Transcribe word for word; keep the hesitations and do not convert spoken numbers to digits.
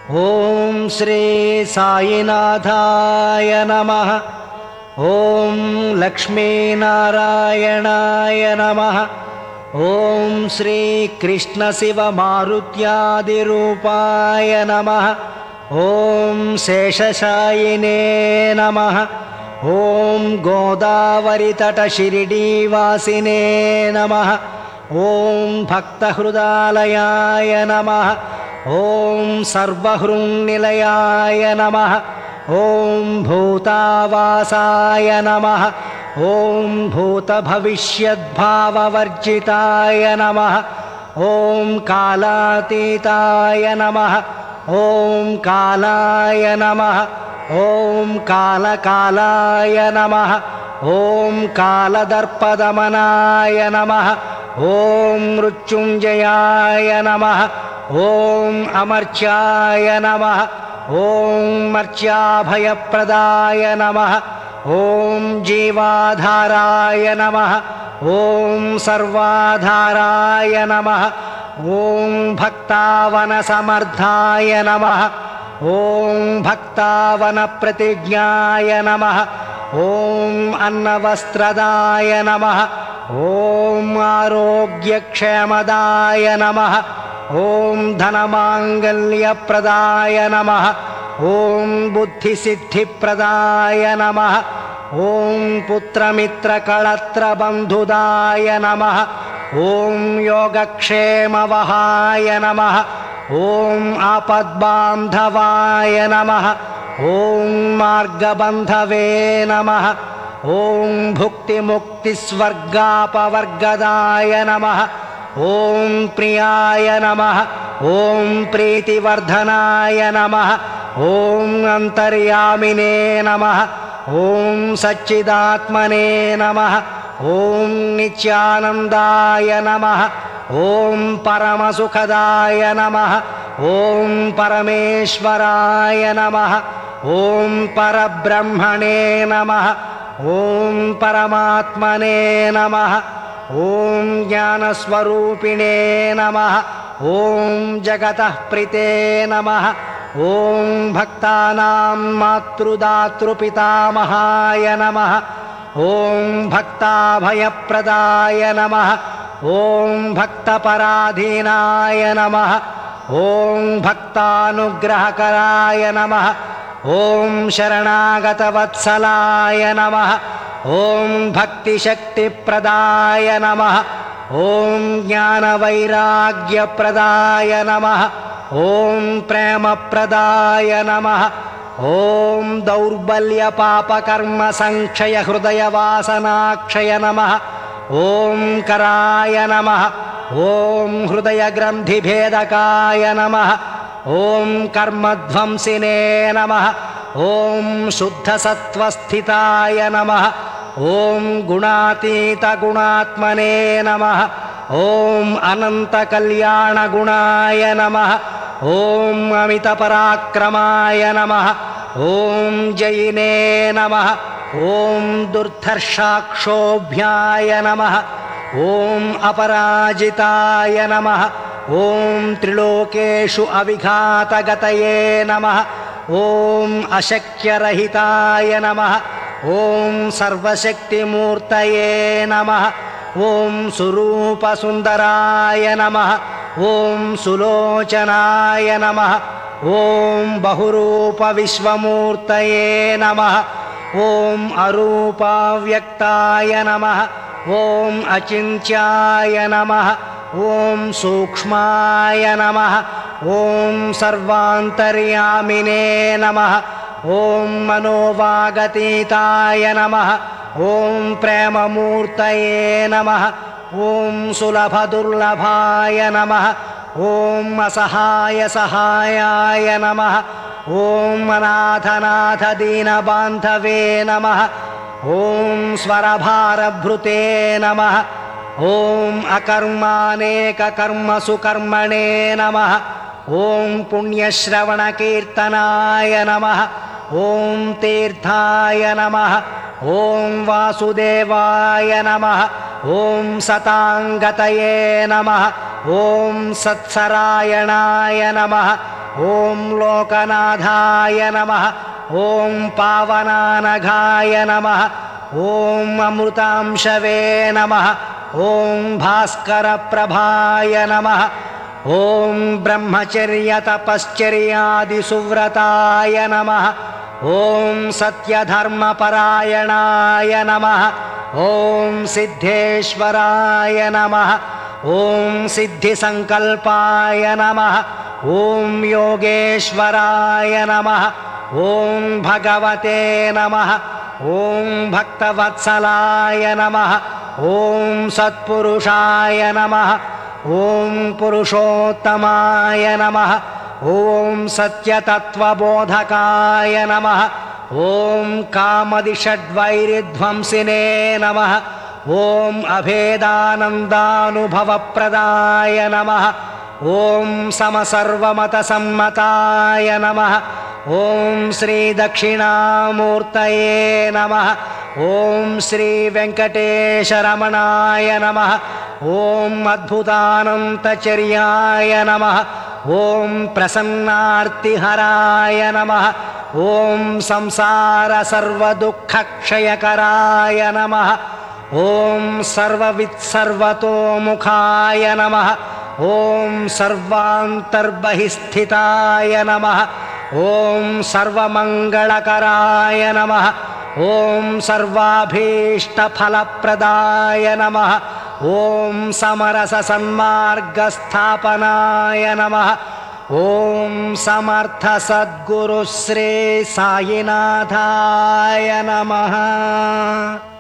ओम श्री साईनाथाय नमः। ओम लक्ष्मीनारायणाय नमः। ओम श्री कृष्ण शिव मारुत्यादिरूपाय नमः। ओम शेषशायिने नमः। ओम गोदावरी तट शिरडीवासिने नमः। ओम भक्तहृदालयाय नमः। ओम सर्वहृन्निलयाय नमः। ओम भूतावासाय नमः। ओम भूतभविष्यद्भाववर्जिताय नमः। ओम कालातीताय नमः। ओम कालाय नमः। ओम कालकालाय नमः। ओम कालदर्पदमनाय नमः। ओम मृत्युंजयाय नमः। ओम अमर्त्याय नमः। ओम मर्त्याभयप्रदाय नमः। ओम जीवाधाराय नमः। ओम सर्वाधाराय नमः। ओम भक्तावनसमर्थाय नमः। ओम भक्तावनप्रतिज्ञाय नमः। ओम अन्नवस्त्रदाय नमः। ओम आरोग्यक्षेमदाय नमः। ओम धनमांगल्यप्रदाय नमः। ओम बुद्धिसिद्धिप्रदाय नमः। ओम पुत्रमित्रकळत्रबन्धुदाय नमः। ओम योगक्षेमवहाय नमः। ओम आपद्बान्धवाय नमः। ओम मार्गबन्धवे नमः। ओम भुक्तिमुक्तिस्वर्गापवर्गदाय नमः। ओम प्रियाय नमः। ओम प्रीतिवर्धनाय नमः। ओम अंतर्यामिने नमः। ओम सच्चिदात्मने नमः। ओम नित्यानन्दाय नमः। ओम परमसुखदाय नमः। ओम परमेश्वराय नमः। ओम परब्रह्मणे नमः। ओम परमात्मने नमः। ओम ज्ञानस्वरूपिणे नमः। ओम जगतः प्रीते नमः। ओम भक्तानां मातृदातृपितामहाय नमः। ओम भक्ताभयप्रदाय नमः। ओम भक्तपराधीनाय नमः। ओम भक्तानुग्रहकराय नमः। ओम शरणागतवत्सलाय नमः। ओम भक्तिशक्तिप्रदाय नमः। ओम ज्ञानवैराग्यप्रदाय नमः। ओम प्रेमप्रदाय नमः। ओम दौर्बल्यपापकर्मसंक्षयहृदयवासनाक्षय नमः। ओम कराय नमः। ओम हृदयग्रन्थिभेदकाय नमः। ओम कर्मध्वंसिने नमः। ओम शुद्धसत्त्वस्थिताय नमः। ओम गुणातीतगुणात्मने नमः। ओम अनन्तकल्याणगुणाय नमः। ओम अमितपराक्रमाय नमः। ओम जयिने नमः। ओम दुर्धर्षाक्षोभ्याय नमः। ओम अपराजिताय नमः। ओम त्रिलोकेषु अविघातगतये नमः। ओम अशक्यरहिताय नमः। ओम सर्वशक्तिमूर्तये नमः। ओम सुरूपसुन्दराय नमः। ओम सुलोचनाय नमः। ओम बहुरूपविश्वमूर्तये नमः। ओम अरूपाव्यक्ताय नमः। ओम अचिन्त्याय नमः। ओम सूक्ष्माय नमः। ओम सर्वान्तर्यामिने नमः। ओम मनोवागतीताय नमः। ओम प्रेममूर्तये नमः। ओम सुलभदुर्लभाय नमः। ओम असहाय सहायाय नमः। ओम अनाथनाथ दीनबान्धवे नमः। ओम स्वरभारभृते नमः। ओम अकर्मानेककर्मसुकर्मणे नमः। ओम पुण्यश्रवणकीर्तनाय नमः। ओम तीर्थाय नमः। ओम वासुदेवाय नमः। ओम सतांगतये नमः। ओम सत्सरायणाय नमः। ॐ लोकनाथाय नमः ॐ पावनानघाय नमः ॐ अमृतांशवे नमः ॐ भास्करप्रभाय नमः ॐ ब्रह्मचर्यतपश्चर्यादिसुव्रताय नमः ॐ सत्यधर्मपरायणाय नमः ॐ सिद्धेश्वराय नमः ॐ सिद्धिसङ्कल्पाय नमः ॐ योगेश्वराय नमः ॐ भगवते नमः ॐ भक्तवत्सलाय नमः ॐ सत्पुरुषाय नमः ॐ पुरुषोत्तमाय नमः ॐ सत्यतत्त्वबोधकाय नमः ॐ कामदिषड्वैरिध्वंसिने नमः ॐ अभेदानन्दानुभवप्रदाय नमः ॐ समसर्वमतसम्मताय नमः ॐ श्रीदक्षिणामूर्तये नमः ॐ श्रीवेङ्कटेशरमणाय नमः ॐ अद्भुतानन्तचर्याय नमः ॐ प्रसन्नार्तिहराय नमः ॐ संसारसर्वदुःखक्षयकराय नमः ॐ सर्ववित्सर्वतोमुखाय नमः ॐ सर्वान्तर्बहिस्थिताय नमः ॐ सर्वमङ्गलकराय नमः ॐ सर्वाभीष्टफलप्रदाय नमः ॐ समरससन्मार्गस्थापनाय नमः ॐ समर्थसद्गुरुश्री साईनाथाय नमः।